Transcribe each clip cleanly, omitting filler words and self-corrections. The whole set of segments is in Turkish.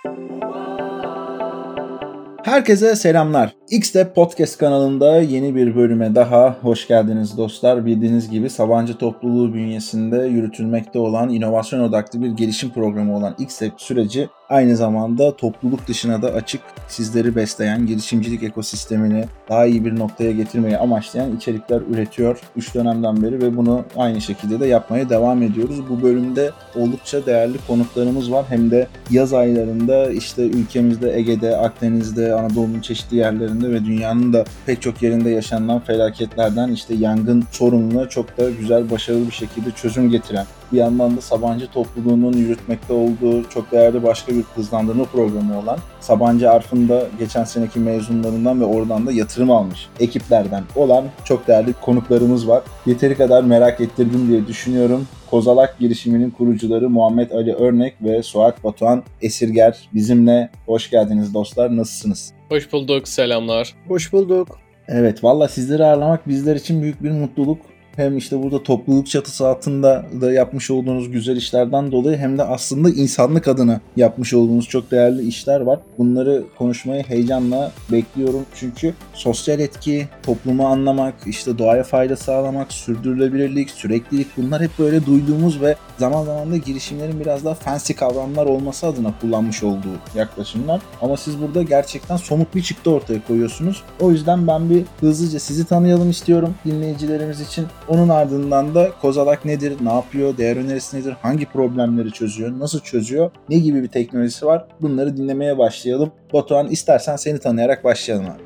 Herkese selamlar. Xtep Podcast kanalında yeni bir bölüme daha hoş geldiniz dostlar. Bildiğiniz gibi Sabancı topluluğu bünyesinde yürütülmekte olan inovasyon odaklı bir gelişim programı olan Xtep süreci aynı zamanda topluluk dışına da açık, sizleri besleyen, girişimcilik ekosistemini daha iyi bir noktaya getirmeyi amaçlayan içerikler üretiyor 3 dönemden beri ve bunu aynı şekilde de yapmaya devam ediyoruz. Bu bölümde oldukça değerli konuklarımız var. Hem de yaz aylarında işte ülkemizde, Ege'de, Akdeniz'de, Anadolu'nun çeşitli yerlerinde ve dünyanın da pek çok yerinde yaşanan felaketlerden işte yangın sorununa çok da güzel, başarılı bir şekilde çözüm getiren, bir yandan da Sabancı topluluğunun yürütmekte olduğu çok değerli başka bir hızlandırma programı olan Sabancı Arf'ın da geçen seneki mezunlarından ve oradan da yatırım almış ekiplerden olan çok değerli konuklarımız var. Yeteri kadar merak ettirdim diye düşünüyorum. Kozalak girişiminin kurucuları Muhammed Ali Örnek ve Suat Batuhan Esirger bizimle. Hoş geldiniz dostlar. Nasılsınız? Hoş bulduk, selamlar. Hoş bulduk. Evet, valla sizleri ağırlamak bizler için büyük bir mutluluk. Hem işte burada topluluk çatısı altında da yapmış olduğunuz güzel işlerden dolayı hem de aslında insanlık adına yapmış olduğunuz çok değerli işler var. Bunları konuşmayı heyecanla bekliyorum. Çünkü sosyal etki, toplumu anlamak, işte doğaya fayda sağlamak, sürdürülebilirlik, süreklilik, bunlar hep böyle duyduğumuz ve zaman zaman da girişimlerin biraz daha fancy kavramlar olması adına kullanmış olduğu yaklaşımlar. Ama siz burada gerçekten somut bir çıktı ortaya koyuyorsunuz. O yüzden ben bir hızlıca sizi tanıyalım istiyorum dinleyicilerimiz için. Onun ardından da Kozalak nedir, ne yapıyor, değer önerisi nedir, hangi problemleri çözüyor, nasıl çözüyor, ne gibi bir teknolojisi var, bunları dinlemeye başlayalım. Batuhan, istersen seni tanıyarak başlayalım abi.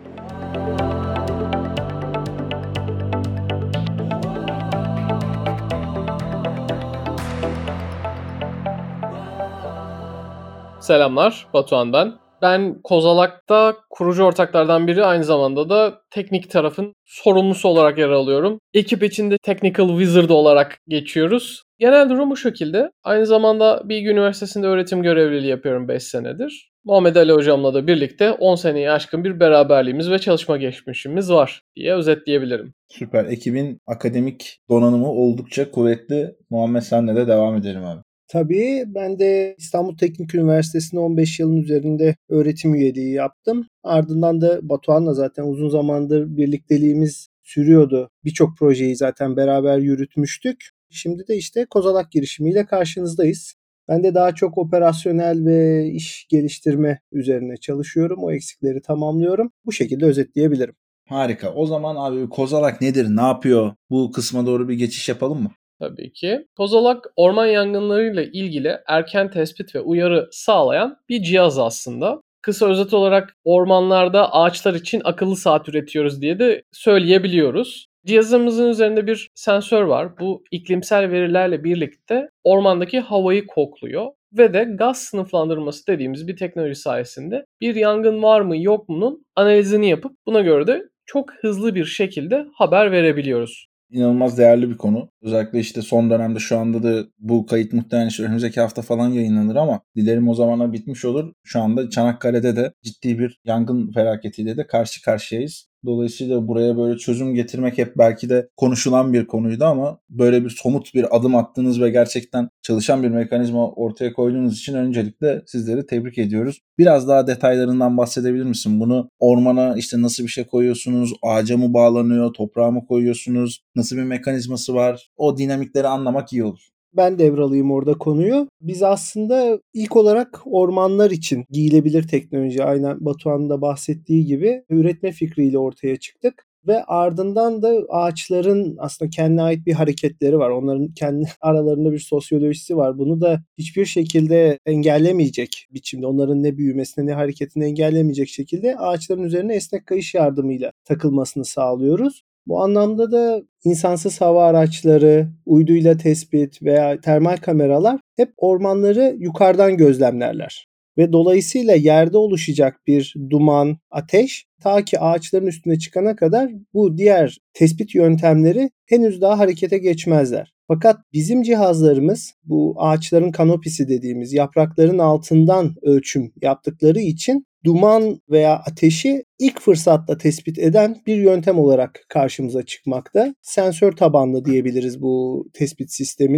Selamlar, Batuhan ben. Ben Kozalak'ta kurucu ortaklardan biri, aynı zamanda da teknik tarafın sorumlusu olarak yer alıyorum. Ekip içinde Technical Wizard olarak geçiyoruz. Genel durum bu şekilde. Aynı zamanda Bilgi Üniversitesi'nde öğretim görevliliği yapıyorum 5 senedir. Muhammed Ali hocamla da birlikte 10 seneye aşkın bir beraberliğimiz ve çalışma geçmişimiz var diye özetleyebilirim. Süper. Ekibin akademik donanımı oldukça kuvvetli. Muhammed, senle de devam edelim abi. Tabii ben de İstanbul Teknik Üniversitesi'nde 15 yılın üzerinde öğretim üyeliği yaptım. Ardından da Batuhan'la zaten uzun zamandır birlikteliğimiz sürüyordu. Birçok projeyi zaten beraber yürütmüştük. Şimdi de işte Kozalak girişimiyle karşınızdayız. Ben de daha çok operasyonel ve iş geliştirme üzerine çalışıyorum. O eksikleri tamamlıyorum. Bu şekilde özetleyebilirim. Harika. O zaman abi Kozalak nedir, ne yapıyor? Bu kısma doğru bir geçiş yapalım mı? Tabii ki. Kozalak, orman yangınlarıyla ilgili erken tespit ve uyarı sağlayan bir cihaz aslında. Kısa özet olarak ormanlarda ağaçlar için akıllı saat üretiyoruz diye de söyleyebiliyoruz. Cihazımızın üzerinde bir sensör var. Bu iklimsel verilerle birlikte ormandaki havayı kokluyor ve de gaz sınıflandırması dediğimiz bir teknoloji sayesinde bir yangın var mı yok mu'nun analizini yapıp buna göre de çok hızlı bir şekilde haber verebiliyoruz. İnanılmaz değerli bir konu. Özellikle işte son dönemde, şu anda da bu kayıt muhtemelen işte önümüzdeki hafta falan yayınlanır ama dilerim o zamana bitmiş olur. Şu anda Çanakkale'de de ciddi bir yangın felaketiyle de karşı karşıyayız. Dolayısıyla buraya böyle çözüm getirmek hep belki de konuşulan bir konuydu ama böyle bir somut bir adım attığınız ve gerçekten çalışan bir mekanizma ortaya koyduğunuz için öncelikle sizleri tebrik ediyoruz. Biraz daha detaylarından bahsedebilir misin? Bunu ormana işte nasıl bir şey koyuyorsunuz? Ağaca mı bağlanıyor? Toprağa mı koyuyorsunuz? Nasıl bir mekanizması var? O dinamikleri anlamak iyi olur. Ben devralayım orada konuyu. Biz aslında ilk olarak ormanlar için giyilebilir teknoloji, aynen Batuhan'ın da bahsettiği gibi üretme fikriyle ortaya çıktık. Ve ardından da ağaçların aslında kendine ait bir hareketleri var. Onların kendi aralarında bir sosyolojisi var. Bunu da hiçbir şekilde engellemeyecek biçimde, onların ne büyümesini ne hareketini engellemeyecek şekilde ağaçların üzerine esnek kayış yardımıyla takılmasını sağlıyoruz. Bu anlamda da insansız hava araçları, uyduyla tespit veya termal kameralar hep ormanları yukarıdan gözlemlerler. Ve dolayısıyla yerde oluşacak bir duman, ateş ta ki ağaçların üstüne çıkana kadar bu diğer tespit yöntemleri henüz daha harekete geçmezler. Fakat bizim cihazlarımız bu ağaçların kanopisi dediğimiz yaprakların altından ölçüm yaptıkları için duman veya ateşi ilk fırsatta tespit eden bir yöntem olarak karşımıza çıkmakta. Sensör tabanlı diyebiliriz bu tespit sistemine.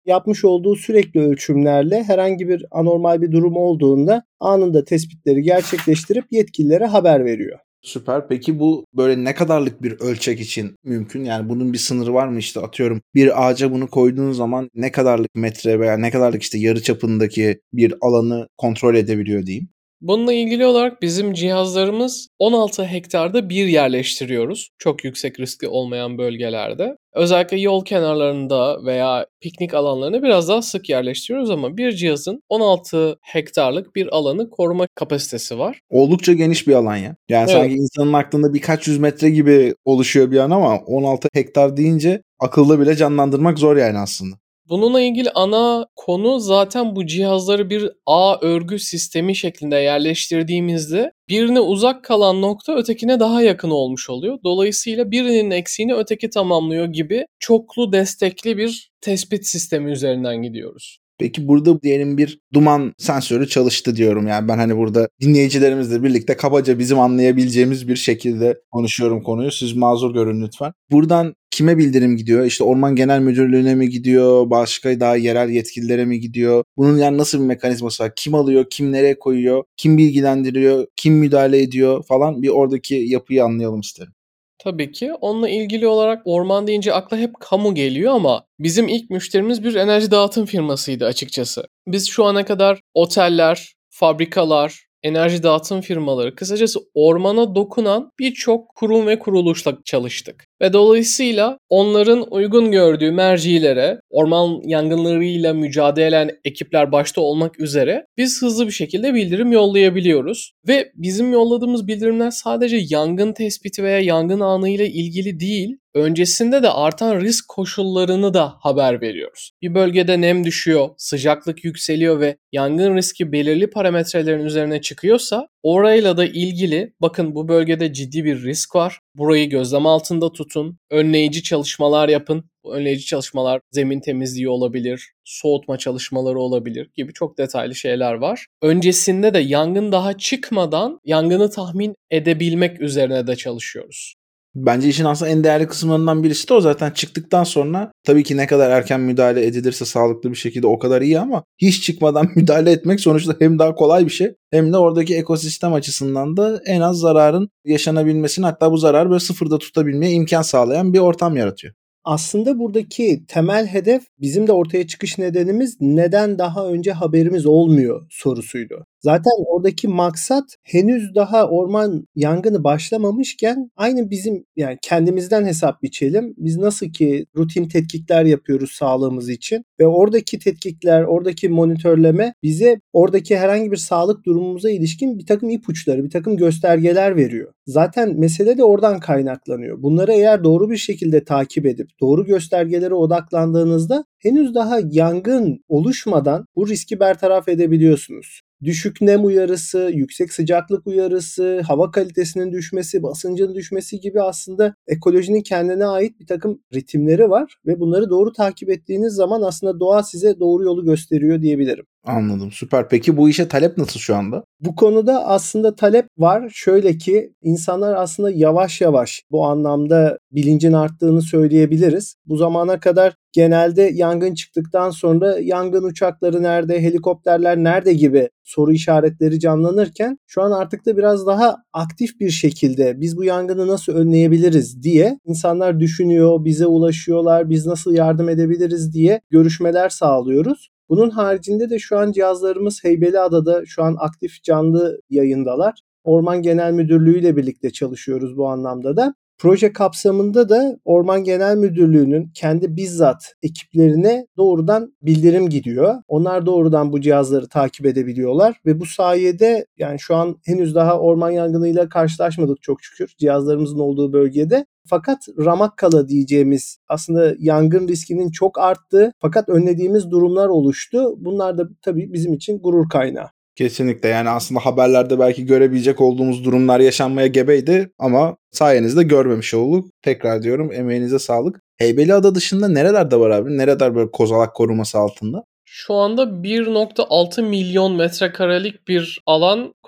yapmış olduğu sürekli ölçümlerle herhangi bir anormal bir durum olduğunda anında tespitleri gerçekleştirip yetkililere haber veriyor. Süper. Peki bu böyle ne kadarlık bir ölçek için mümkün? Yani bunun bir sınırı var mı, işte atıyorum bir ağaca bunu koyduğun zaman ne kadarlık metre veya ne kadarlık işte yarı çapındaki bir alanı kontrol edebiliyor diyeyim? Bununla ilgili olarak bizim cihazlarımız 16 hektarda bir yerleştiriyoruz. Çok yüksek riskli olmayan bölgelerde. Özellikle yol kenarlarında veya piknik alanlarına biraz daha sık yerleştiriyoruz ama bir cihazın 16 hektarlık bir alanı koruma kapasitesi var. Oldukça geniş bir alan ya. Yani Evet. sanki insanın aklında birkaç yüz metre gibi oluşuyor bir an ama 16 hektar deyince akılda bile canlandırmak zor yani aslında. Bununla ilgili ana konu zaten bu cihazları bir ağ örgü sistemi şeklinde yerleştirdiğimizde birine uzak kalan nokta ötekine daha yakın olmuş oluyor. Dolayısıyla birinin eksiğini öteki tamamlıyor gibi çoklu destekli bir tespit sistemi üzerinden gidiyoruz. Peki burada diyelim bir duman sensörü çalıştı diyorum. Yani ben hani burada dinleyicilerimizle birlikte kabaca bizim anlayabileceğimiz bir şekilde konuşuyorum konuyu. Siz mazur görün lütfen. Buradan kime bildirim gidiyor? İşte Orman Genel Müdürlüğü'ne mi gidiyor? Başka daha yerel yetkililere mi gidiyor? Bunun yani nasıl bir mekanizması var? Kim alıyor? Kim nereye koyuyor? Kim bilgilendiriyor? Kim müdahale ediyor falan? Bir oradaki yapıyı anlayalım isterim. Tabii ki. Onunla ilgili olarak orman deyince akla hep kamu geliyor ama bizim ilk müşterimiz bir enerji dağıtım firmasıydı açıkçası. Biz şu ana kadar oteller, fabrikalar, enerji dağıtım firmaları, kısacası ormana dokunan birçok kurum ve kuruluşla çalıştık. Ve dolayısıyla onların uygun gördüğü mercilere, orman yangınlarıyla mücadele eden ekipler başta olmak üzere biz hızlı bir şekilde bildirim yollayabiliyoruz. Ve bizim yolladığımız bildirimler sadece yangın tespiti veya yangın anıyla ilgili değil, öncesinde de artan risk koşullarını da haber veriyoruz. Bir bölgede nem düşüyor, sıcaklık yükseliyor ve yangın riski belirli parametrelerin üzerine çıkıyorsa orayla da ilgili bakın bu bölgede ciddi bir risk var. Burayı gözlem altında tutun, önleyici çalışmalar yapın. Bu önleyici çalışmalar zemin temizliği olabilir, soğutma çalışmaları olabilir gibi çok detaylı şeyler var. Öncesinde de yangın daha çıkmadan yangını tahmin edebilmek üzerine de çalışıyoruz. Bence işin aslında en değerli kısımlarından birisi de o. Zaten çıktıktan sonra tabii ki ne kadar erken müdahale edilirse sağlıklı bir şekilde o kadar iyi ama hiç çıkmadan müdahale etmek sonuçta hem daha kolay bir şey hem de oradaki ekosistem açısından da en az zararın yaşanabilmesini, hatta bu zararı böyle sıfırda tutabilmeye imkan sağlayan bir ortam yaratıyor. Aslında buradaki temel hedef bizim de ortaya çıkış nedenimiz neden daha önce haberimiz olmuyor sorusuydu. Zaten oradaki maksat henüz daha orman yangını başlamamışken aynı bizim yani kendimizden hesap biçelim. Biz nasıl ki rutin tetkikler yapıyoruz sağlığımız için ve oradaki tetkikler, oradaki monitörleme bize oradaki herhangi bir sağlık durumumuza ilişkin bir takım ipuçları, bir takım göstergeler veriyor. Zaten mesele de oradan kaynaklanıyor. Bunları eğer doğru bir şekilde takip edip doğru göstergelere odaklandığınızda henüz daha yangın oluşmadan bu riski bertaraf edebiliyorsunuz. Düşük nem uyarısı, yüksek sıcaklık uyarısı, hava kalitesinin düşmesi, basıncın düşmesi gibi aslında ekolojinin kendine ait bir takım ritimleri var ve bunları doğru takip ettiğiniz zaman aslında doğa size doğru yolu gösteriyor diyebilirim. Anladım, süper. Peki bu işe talep nasıl şu anda? Bu konuda aslında talep var. Şöyle ki insanlar aslında yavaş yavaş bu anlamda bilincin arttığını söyleyebiliriz. Bu zamana kadar genelde yangın çıktıktan sonra yangın uçakları nerede, helikopterler nerede gibi soru işaretleri canlanırken şu an artık da biraz daha aktif bir şekilde biz bu yangını nasıl önleyebiliriz diye insanlar düşünüyor, bize ulaşıyorlar, biz nasıl yardım edebiliriz diye görüşmeler sağlıyoruz. Bunun haricinde de şu an cihazlarımız Heybeliada'da şu an aktif canlı yayındalar. Orman Genel Müdürlüğü ile birlikte çalışıyoruz bu anlamda da. Proje kapsamında da Orman Genel Müdürlüğü'nün kendi bizzat ekiplerine doğrudan bildirim gidiyor. Onlar doğrudan bu cihazları takip edebiliyorlar ve bu sayede yani şu an henüz daha orman yangınıyla karşılaşmadık çok şükür cihazlarımızın olduğu bölgede. Fakat Ramakkala diyeceğimiz aslında yangın riskinin çok arttığı fakat önlediğimiz durumlar oluştu. Bunlar da tabii bizim için gurur kaynağı. Kesinlikle, yani aslında haberlerde belki görebilecek olduğumuz durumlar yaşanmaya gebeydi ama sayenizde görmemiş olduk. Tekrar diyorum, emeğinize sağlık. Heybeliada dışında nerelerde var abi? Nereler böyle kozalak koruması altında? Şu anda 1.6 milyon metrekarelik bir alan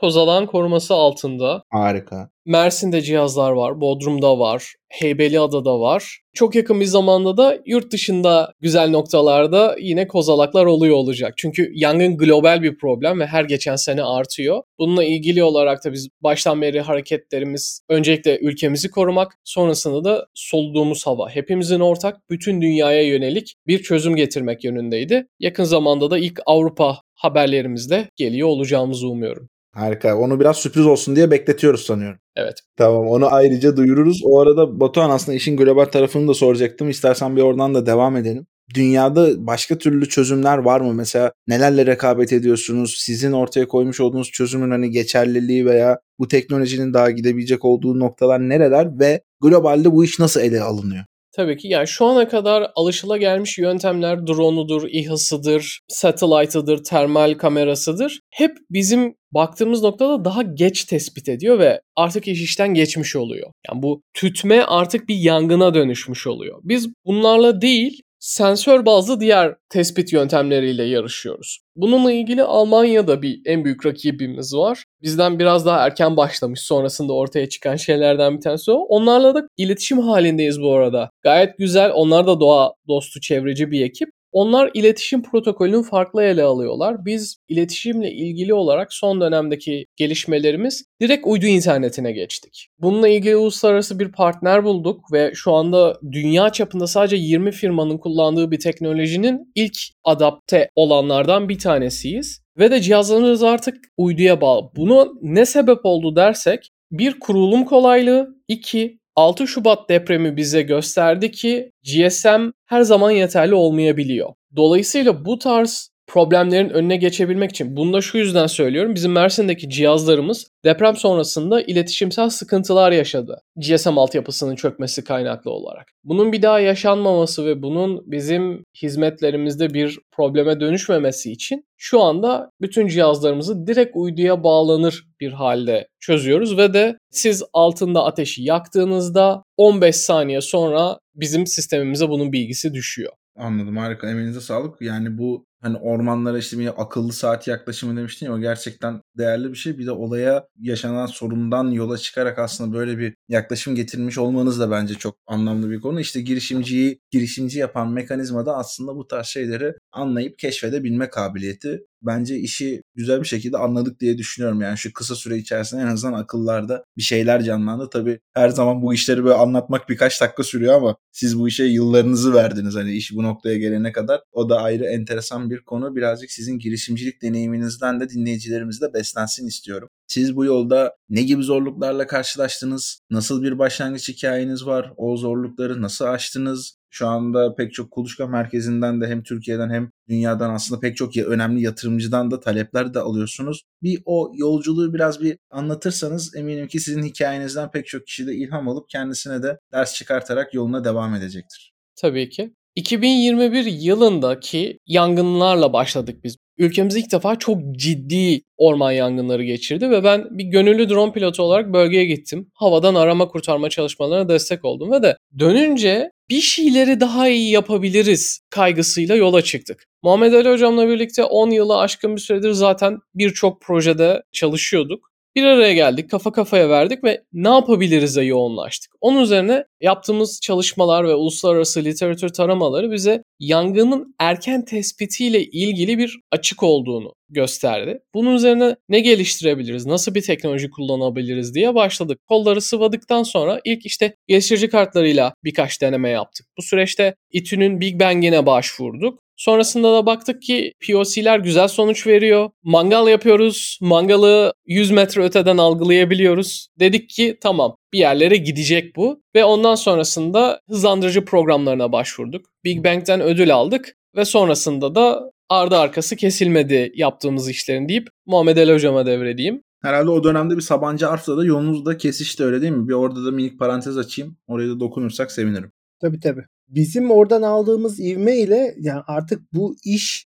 Kozalak'ın koruması altında. Harika. Mersin'de cihazlar var, Bodrum'da var, Heybeliada'da var. Çok yakın bir zamanda da yurt dışında güzel noktalarda yine kozalaklar oluyor olacak. Çünkü yangın global bir problem ve her geçen sene artıyor. Bununla ilgili olarak da biz baştan beri hareketlerimiz öncelikle ülkemizi korumak, sonrasında da soluduğumuz hava. Hepimizin ortak, bütün dünyaya yönelik bir çözüm getirmek yönündeydi. Yakın zamanda da ilk Avrupa haberlerimizle geliyor olacağımızı umuyorum. Harika. Onu biraz sürpriz olsun diye bekletiyoruz sanıyorum. Evet. Tamam, onu ayrıca duyururuz. O arada Batuhan, aslında işin global tarafını da soracaktım. İstersen bir oradan da devam edelim. Dünyada başka türlü çözümler var mı? Mesela nelerle rekabet ediyorsunuz? Sizin ortaya koymuş olduğunuz çözümün hani geçerliliği veya bu teknolojinin daha gidebilecek olduğu noktalar nereler ve globalde bu iş nasıl ele alınıyor? Tabii ki yani şu ana kadar alışılagelmiş yöntemler drone'udur, İHA'sıdır, satellite'ıdır, termal kamerasıdır. Hep bizim baktığımız noktada daha geç tespit ediyor ve artık iş işten geçmiş oluyor. Yani bu tütme artık bir yangına dönüşmüş oluyor. Biz bunlarla değil, sensör bazlı diğer tespit yöntemleriyle yarışıyoruz. Bununla ilgili Almanya'da bir en büyük rakibimiz var. Bizden biraz daha erken başlamış, sonrasında ortaya çıkan şeylerden bir tanesi o. Onlarla da iletişim halindeyiz bu arada. Gayet güzel, onlar da doğa dostu, çevreci bir ekip. Onlar iletişim protokolünü farklı ele alıyorlar. Biz iletişimle ilgili olarak son dönemdeki gelişmelerimiz direkt uydu internetine geçtik. Bununla ilgili uluslararası bir partner bulduk ve şu anda dünya çapında sadece 20 firmanın kullandığı bir teknolojinin ilk adapte olanlardan bir tanesiyiz. Ve de cihazlarımız artık uyduya bağlı. Bunu ne sebep oldu dersek, bir kurulum kolaylığı, 2 6 Şubat depremi bize gösterdi ki GSM her zaman yeterli olmayabiliyor. Dolayısıyla bu tarz problemlerin önüne geçebilmek için, bunu da şu yüzden söylüyorum, bizim Mersin'deki cihazlarımız deprem sonrasında iletişimsel sıkıntılar yaşadı. GSM altyapısının çökmesi kaynaklı olarak. Bunun bir daha yaşanmaması ve bunun bizim hizmetlerimizde bir probleme dönüşmemesi için şu anda bütün cihazlarımızı direkt uyduya bağlanır bir halde çözüyoruz ve de siz altında ateşi yaktığınızda 15 saniye sonra bizim sistemimize bunun bilgisi düşüyor. Anladım, harika, emeğinize sağlık. Yani bu hani ormanlara işte bir akıllı saat yaklaşımı demiştin ya, o gerçekten değerli bir şey. Bir de olaya yaşanan sorundan yola çıkarak aslında böyle bir yaklaşım getirmiş olmanız da bence çok anlamlı bir konu. İşte girişimci yapan mekanizma da aslında bu tarz şeyleri anlayıp keşfedebilme kabiliyeti. Bence işi güzel bir şekilde anladık diye düşünüyorum. Yani şu kısa süre içerisinde en azından akıllarda bir şeyler canlandı. Tabii her zaman bu işleri böyle anlatmak birkaç dakika sürüyor ama siz bu işe yıllarınızı verdiniz. Hani iş bu noktaya gelene kadar. O da ayrı enteresan bir konu. Birazcık sizin girişimcilik deneyiminizden de dinleyicilerimiz de beslensin istiyorum. Siz bu yolda ne gibi zorluklarla karşılaştınız? Nasıl bir başlangıç hikayeniz var? O zorlukları nasıl aştınız? Şu anda pek çok kuluçka merkezinden de hem Türkiye'den hem dünyadan aslında pek çok önemli yatırımcıdan da talepler de alıyorsunuz. Bir o yolculuğu biraz bir anlatırsanız eminim ki sizin hikayenizden pek çok kişi de ilham alıp kendisine de ders çıkartarak yoluna devam edecektir. Tabii ki. 2021 yılındaki yangınlarla başladık biz. Ülkemiz ilk defa çok ciddi orman yangınları geçirdi ve ben bir gönüllü drone pilotu olarak bölgeye gittim. Havadan arama kurtarma çalışmalarına destek oldum ve de dönünce bir şeyleri daha iyi yapabiliriz kaygısıyla yola çıktık. Muhammed Ali hocamla birlikte 10 yılı aşkın bir süredir zaten birçok projede çalışıyorduk. Bir araya geldik, kafa kafaya verdik ve ne yapabiliriz'e yoğunlaştık. Onun üzerine yaptığımız çalışmalar ve uluslararası literatür taramaları bize yangının erken tespitiyle ilgili bir açık olduğunu gösterdi. Bunun üzerine ne geliştirebiliriz, nasıl bir teknoloji kullanabiliriz diye başladık. Kolları sıvadıktan sonra ilk işte geliştirici kartlarıyla birkaç deneme yaptık. Bu süreçte İTÜ'nün Big Bang'ine başvurduk. Sonrasında da baktık ki POC'ler güzel sonuç veriyor. Mangal yapıyoruz. Mangalı 100 metre öteden algılayabiliyoruz. Dedik ki tamam, bir yerlere gidecek bu. Ve ondan sonrasında hızlandırıcı programlarına başvurduk. Big Bang'den ödül aldık. Ve sonrasında da ardı arkası kesilmedi yaptığımız işlerin deyip Muhammed Ali hocama devredeyim. Herhalde o dönemde bir Sabancı Arf'ta da yolunuz da kesişti, öyle değil mi? Bir orada da minik parantez açayım. Oraya da dokunursak sevinirim. Tabii. Bizim oradan aldığımız ivme ile yani artık bu iş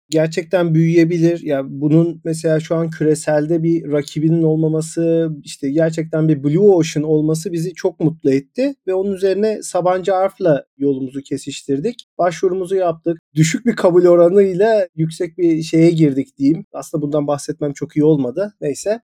gerçekten büyüyebilir. Ya bunun mesela şu an küreselde bir rakibinin olmaması, işte gerçekten bir Blue Ocean olması bizi çok mutlu etti ve onun üzerine Sabancı Arf'la yolumuzu kesiştirdik. Başvurumuzu yaptık. Düşük bir kabul oranıyla yüksek bir şeye girdik diyeyim. Aslında bundan bahsetmem çok iyi olmadı. Neyse.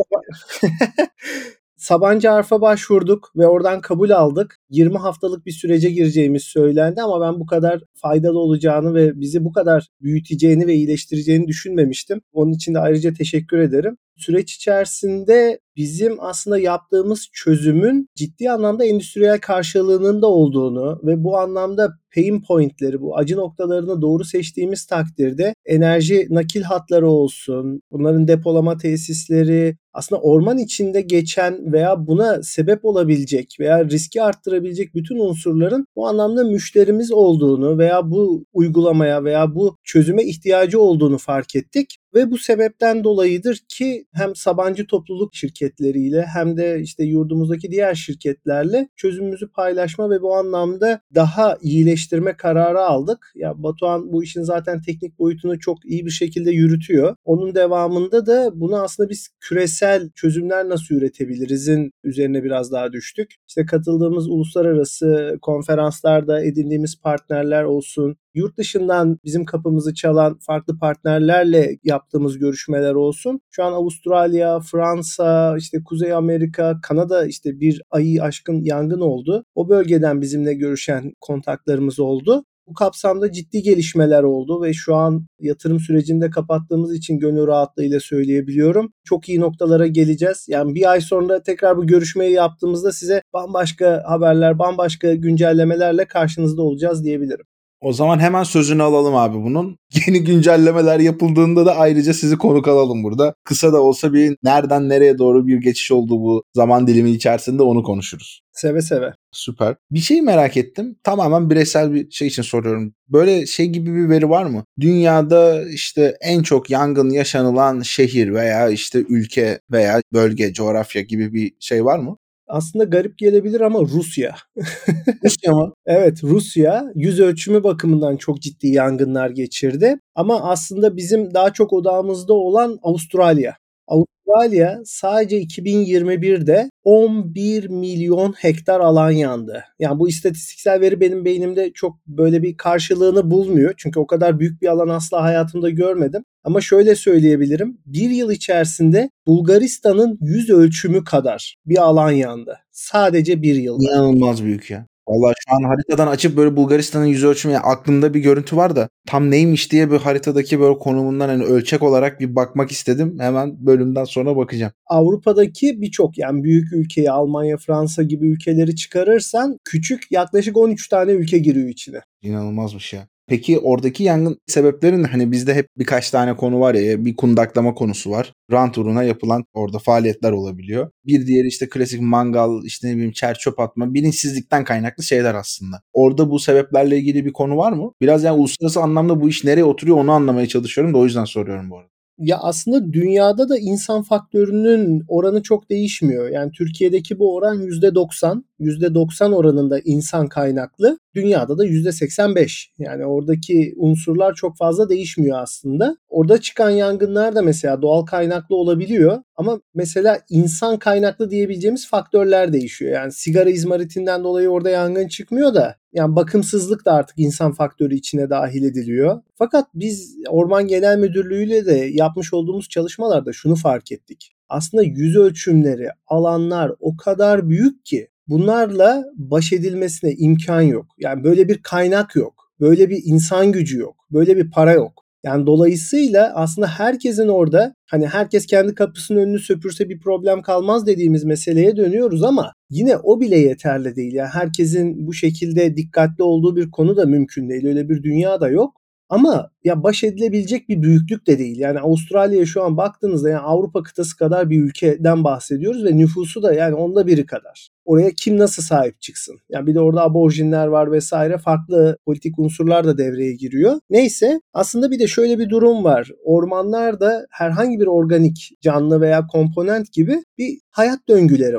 Sabancı Arf'a başvurduk ve oradan kabul aldık. 20 haftalık bir sürece gireceğimiz söylendi ama ben bu kadar faydalı olacağını ve bizi bu kadar büyüteceğini ve iyileştireceğini düşünmemiştim. Onun için de ayrıca teşekkür ederim. Süreç içerisinde bizim aslında yaptığımız çözümün ciddi anlamda endüstriyel karşılığının da olduğunu ve bu anlamda pain point'leri, bu acı noktalarını doğru seçtiğimiz takdirde enerji nakil hatları olsun, bunların depolama tesisleri, aslında orman içinde geçen veya buna sebep olabilecek veya riski arttırabilecek bütün unsurların bu anlamda müşterimiz olduğunu veya bu uygulamaya veya bu çözüme ihtiyacı olduğunu fark ettik. Ve bu sebepten dolayıdır ki hem Sabancı topluluk şirketleriyle hem de işte yurdumuzdaki diğer şirketlerle çözümümüzü paylaşma ve bu anlamda daha iyileştirme kararı aldık. Ya Batuhan bu işin zaten teknik boyutunu çok iyi bir şekilde yürütüyor. Onun devamında da bunu aslında biz küresel çözümler nasıl üretebiliriz'in üzerine biraz daha düştük. İşte katıldığımız uluslararası konferanslarda edindiğimiz partnerler olsun, yurt dışından bizim kapımızı çalan farklı partnerlerle yaptığımız görüşmeler olsun. Şu an Avustralya, Fransa, işte Kuzey Amerika, Kanada işte bir ayı aşkın yangın oldu. O bölgeden bizimle görüşen kontaklarımız oldu. Bu kapsamda ciddi gelişmeler oldu ve şu an yatırım sürecinde kapattığımız için gönül rahatlığıyla söyleyebiliyorum. Çok iyi noktalara geleceğiz. Yani bir ay sonra tekrar bu görüşmeyi yaptığımızda size bambaşka haberler, bambaşka güncellemelerle karşınızda olacağız diyebilirim. O zaman hemen sözünü alalım abi bunun. Yeni güncellemeler yapıldığında da ayrıca sizi konuk alalım burada. Kısa da olsa bir nereden nereye doğru bir geçiş oldu bu zaman dilimi içerisinde onu konuşuruz. Seve seve. Süper. Bir şey merak ettim. Tamamen bireysel bir şey için soruyorum. Böyle şey gibi bir veri var mı? Dünyada işte en çok yangın yaşanılan şehir veya işte ülke veya bölge, coğrafya gibi bir şey var mı? Aslında garip gelebilir ama Rusya. Rusya mı? Evet, Rusya yüz ölçümü bakımından çok ciddi yangınlar geçirdi. Ama aslında bizim daha çok odağımızda olan Avustralya. Avustralya sadece 2021'de 11 milyon hektar alan yandı. Yani bu istatistiksel veri benim beynimde çok böyle bir karşılığını bulmuyor. Çünkü o kadar büyük bir alan asla hayatımda görmedim. Ama şöyle söyleyebilirim. Bir yıl içerisinde Bulgaristan'ın yüz ölçümü kadar bir alan yandı. Sadece bir yılda. İnanılmaz büyük ya. Vallahi şu an haritadan açıp böyle Bulgaristan'ın yüz ölçümü yani aklımda bir görüntü var da tam neymiş diye bir haritadaki böyle konumundan hani ölçek olarak bir bakmak istedim. Hemen bölümden sonra bakacağım. Avrupa'daki birçok yani büyük ülkeyi Almanya, Fransa gibi ülkeleri çıkarırsan küçük yaklaşık 13 tane ülke giriyor içine. İnanılmazmış ya. Peki oradaki yangın sebeplerinin hani bizde hep birkaç tane konu var ya, bir kundaklama konusu var. Rant uğruna yapılan orada faaliyetler olabiliyor. Bir diğeri işte klasik mangal, işte ne bileyim çer çöp atma, bilinçsizlikten kaynaklı şeyler aslında. Orada bu sebeplerle ilgili bir konu var mı? Biraz yani uluslararası anlamda bu iş nereye oturuyor onu anlamaya çalışıyorum da o yüzden soruyorum bu arada. Ya aslında dünyada da insan faktörünün oranı çok değişmiyor. Yani Türkiye'deki bu oran %90. %90 oranında insan kaynaklı. Dünyada da %85. Yani oradaki unsurlar çok fazla değişmiyor aslında. Orada çıkan yangınlar da mesela doğal kaynaklı olabiliyor. Ama mesela insan kaynaklı diyebileceğimiz faktörler değişiyor. Yani sigara izmaritinden dolayı orada yangın çıkmıyor da yani bakımsızlık da artık insan faktörü içine dahil ediliyor. Fakat biz Orman Genel Müdürlüğü'yle de yapmış olduğumuz çalışmalarda şunu fark ettik. Aslında yüz ölçümleri, alanlar o kadar büyük ki bunlarla baş edilmesine imkan yok. Yani böyle bir kaynak yok. Böyle bir insan gücü yok. Böyle bir para yok. Yani dolayısıyla aslında herkesin orada hani herkes kendi kapısının önünü süpürse bir problem kalmaz dediğimiz meseleye dönüyoruz ama yine o bile yeterli değil. Yani herkesin bu şekilde dikkatli olduğu bir konu da mümkün değil. Öyle bir dünya da yok. Ama ya baş edilebilecek bir büyüklük de değil. Yani Avustralya'ya şu an baktığınızda yani Avrupa kıtası kadar bir ülkeden bahsediyoruz ve nüfusu da yani onda biri kadar. Oraya kim nasıl sahip çıksın? Yani bir de orada aborjinler var vesaire, farklı politik unsurlar da devreye giriyor. Neyse aslında bir de şöyle bir durum var. Ormanlarda herhangi bir organik canlı veya komponent gibi bir hayat döngüleri var.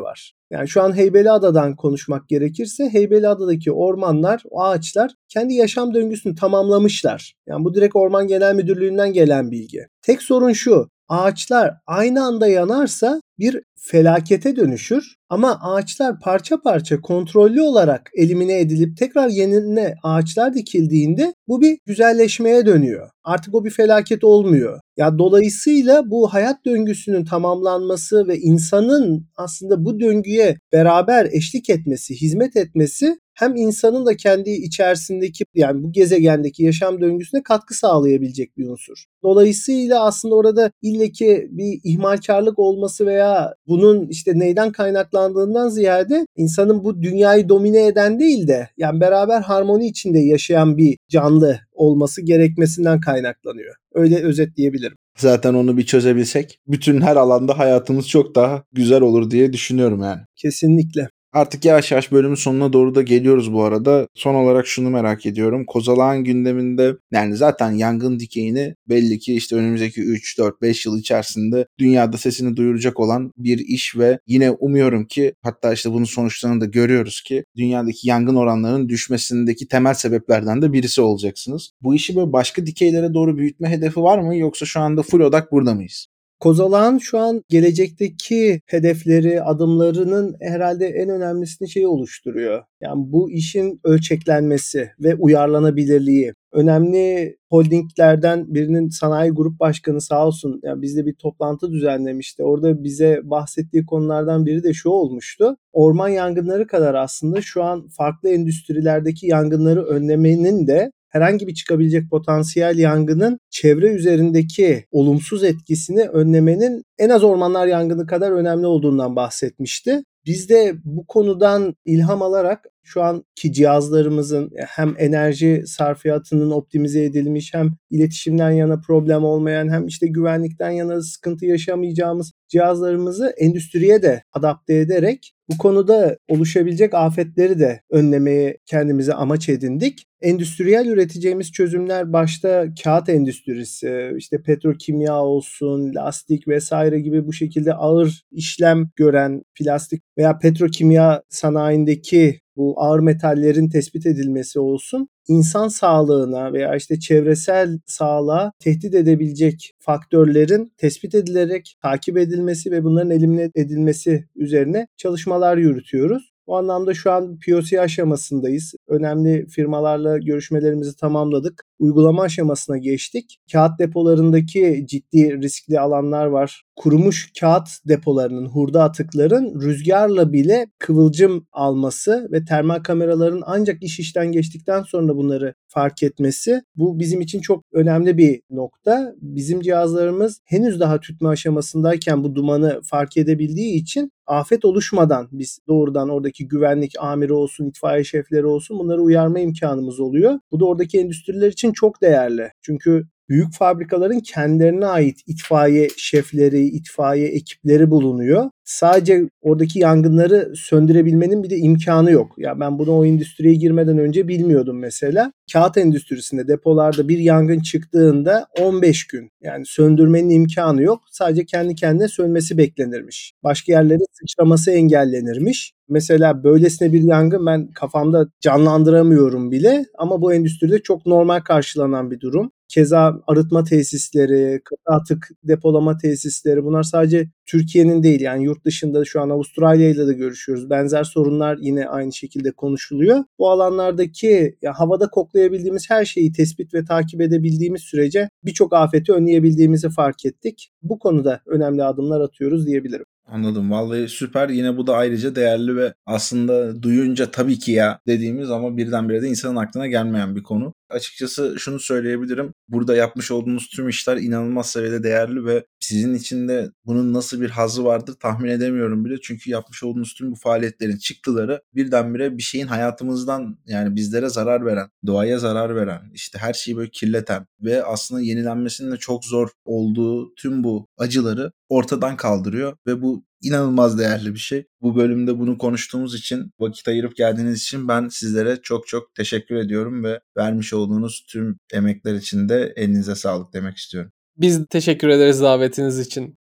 Yani şu an Heybeliada'dan konuşmak gerekirse Heybeliada'daki ormanlar, o ağaçlar kendi yaşam döngüsünü tamamlamışlar. Yani bu direkt Orman Genel Müdürlüğü'nden gelen bilgi. Tek sorun şu: ağaçlar aynı anda yanarsa bir felakete dönüşür. Ama ağaçlar parça parça kontrollü olarak elimine edilip tekrar yenine ağaçlar dikildiğinde bu bir güzelleşmeye dönüyor. Artık o bir felaket olmuyor. Ya dolayısıyla bu hayat döngüsünün tamamlanması ve insanın aslında bu döngüye beraber eşlik etmesi, hizmet etmesi hem insanın da kendi içerisindeki, yani bu gezegendeki yaşam döngüsüne katkı sağlayabilecek bir unsur. Dolayısıyla aslında orada illeki bir ihmalkarlık olması veya bunun işte neyden kaynaklandığından ziyade insanın bu dünyayı domine eden değil de yani beraber harmoni içinde yaşayan bir canlı olması gerekmesinden kaynaklanıyor. Öyle özetleyebilirim. Zaten onu bir çözebilsek bütün her alanda hayatımız çok daha güzel olur diye düşünüyorum yani. Kesinlikle. Artık yavaş yavaş bölümün sonuna doğru da geliyoruz bu arada. Son olarak şunu merak ediyorum. Kozalağın gündeminde yani zaten yangın dikeyini belli ki işte önümüzdeki 3, 4, 5 yıl içerisinde dünyada sesini duyuracak olan bir iş ve yine umuyorum ki hatta işte bunun sonuçlarını da görüyoruz ki dünyadaki yangın oranlarının düşmesindeki temel sebeplerden de birisi olacaksınız. Bu işi böyle başka dikeylere doğru büyütme hedefi var mı yoksa şu anda full odak burada mıyız? Kozalağın şu an gelecekteki hedefleri, adımlarının herhalde en önemlisini oluşturuyor. Yani bu işin ölçeklenmesi ve uyarlanabilirliği. Önemli holdinglerden birinin sanayi grup başkanı sağ olsun, yani bizde bir toplantı düzenlemişti. Orada bize bahsettiği konulardan biri de şu olmuştu: orman yangınları kadar aslında şu an farklı endüstrilerdeki yangınları önlemenin de herhangi bir çıkabilecek potansiyel yangının çevre üzerindeki olumsuz etkisini önlemenin en az ormanlar yangını kadar önemli olduğundan bahsetmişti. Biz de bu konudan ilham alarak şu anki cihazlarımızın hem enerji sarfiyatının optimize edilmiş, hem iletişimden yana problem olmayan, hem işte güvenlikten yana sıkıntı yaşamayacağımız cihazlarımızı endüstriye de adapte ederek bu konuda oluşabilecek afetleri de önlemeye kendimize amaç edindik. Endüstriyel üreteceğimiz çözümler başta kağıt endüstrisi, işte petrokimya olsun, lastik vesaire gibi bu şekilde ağır işlem gören plastik veya petrokimya sanayindeki bu ağır metallerin tespit edilmesi olsun, insan sağlığına veya işte çevresel sağlığa tehdit edebilecek faktörlerin tespit edilerek takip edilmesi ve bunların elimine edilmesi üzerine çalışmalar yürütüyoruz. Bu anlamda şu an POC aşamasındayız. Önemli firmalarla görüşmelerimizi tamamladık. Uygulama aşamasına geçtik. Kağıt depolarındaki ciddi riskli alanlar var. Kurumuş kağıt depolarının, hurda atıkların rüzgarla bile kıvılcım alması ve termal kameraların ancak iş işten geçtikten sonra bunları fark etmesi, bu bizim için çok önemli bir nokta. Bizim cihazlarımız henüz daha tütme aşamasındayken bu dumanı fark edebildiği için afet oluşmadan biz doğrudan oradaki güvenlik amiri olsun, itfaiye şefleri olsun, bunları uyarma imkanımız oluyor. Bu da oradaki endüstriler için çok değerli. Çünkü büyük fabrikaların kendilerine ait itfaiye şefleri, itfaiye ekipleri bulunuyor. Sadece oradaki yangınları söndürebilmenin bir de imkanı yok. Ya ben bunu o endüstriye girmeden önce bilmiyordum mesela. Kağıt endüstrisinde depolarda bir yangın çıktığında 15 gün yani söndürmenin imkanı yok. Sadece kendi kendine sönmesi beklenirmiş. Başka yerlere sıçraması engellenirmiş. Mesela böylesine bir yangın ben kafamda canlandıramıyorum bile ama bu endüstride çok normal karşılanan bir durum. Keza arıtma tesisleri, katı atık depolama tesisleri, bunlar sadece Türkiye'nin değil, yani yurt dışında şu an Avustralya ile de görüşüyoruz. Benzer sorunlar yine aynı şekilde konuşuluyor. Bu alanlardaki havada koklayabildiğimiz her şeyi tespit ve takip edebildiğimiz sürece birçok afeti önleyebildiğimizi fark ettik. Bu konuda önemli adımlar atıyoruz diyebilirim. Anladım. Vallahi süper. Yine bu da ayrıca değerli ve aslında duyunca tabii ki ya dediğimiz ama birdenbire de insanın aklına gelmeyen bir konu. Açıkçası şunu söyleyebilirim. Burada yapmış olduğunuz tüm işler inanılmaz seviyede değerli ve sizin için de bunun nasıl bir hazzı vardır tahmin edemiyorum bile. Çünkü yapmış olduğunuz tüm bu faaliyetlerin çıktıları birdenbire bir şeyin hayatımızdan, yani bizlere zarar veren, doğaya zarar veren, işte her şeyi böyle kirleten ve aslında yenilenmesinin de çok zor olduğu tüm bu acıları ortadan kaldırıyor ve bu inanılmaz değerli bir şey. Bu bölümde bunu konuştuğumuz için, vakit ayırıp geldiğiniz için ben sizlere çok çok teşekkür ediyorum ve vermiş olduğunuz tüm emekler için de elinize sağlık demek istiyorum. Biz teşekkür ederiz davetiniz için.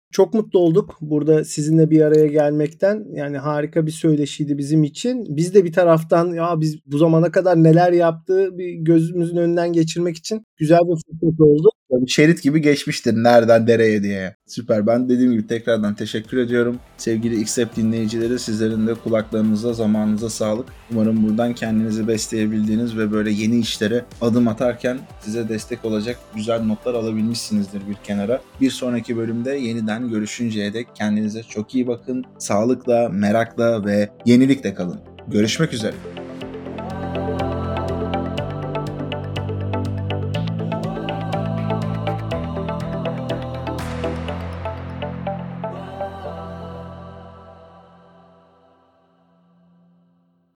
Çok mutlu olduk burada sizinle bir araya gelmekten. Yani harika bir söyleşiydi bizim için. Biz de bir taraftan ya biz bu zamana kadar neler yaptığı bir gözümüzün önünden geçirmek için güzel bir fırsat oldu. Şerit gibi geçmiştir nereden nereye diye. Süper. Ben dediğim gibi tekrardan teşekkür ediyorum. Sevgili Xtep dinleyicileri, sizlerin de kulaklarınıza, zamanınıza sağlık. Umarım buradan kendinizi besleyebildiğiniz ve böyle yeni işlere adım atarken size destek olacak güzel notlar alabilmişsinizdir bir kenara. Bir sonraki bölümde yeniden görüşünceye dek kendinize çok iyi bakın. Sağlıkla, merakla ve yenilikle kalın. Görüşmek üzere.